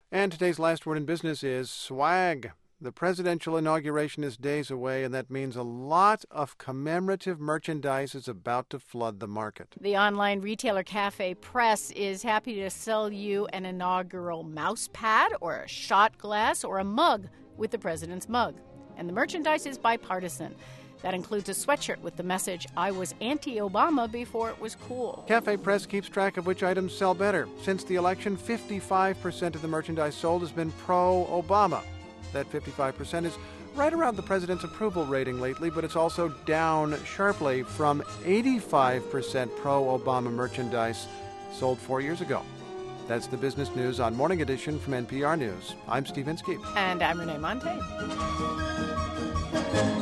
And today's last word in business is swag. The presidential inauguration is days away, and that means a lot of commemorative merchandise is about to flood the market. The online retailer Cafe Press is happy to sell you an inaugural mouse pad or a shot glass or a mug with the president's mug. And the merchandise is bipartisan. That includes a sweatshirt with the message, "I was anti-Obama before it was cool." Cafe Press keeps track of which items sell better. Since the election, 55% of the merchandise sold has been pro-Obama. That 55% is right around the president's approval rating lately, but it's also down sharply from 85% pro-Obama merchandise sold 4 years ago. That's the business news on Morning Edition from NPR News. I'm Steve Inskeep. And I'm Renee Montagne.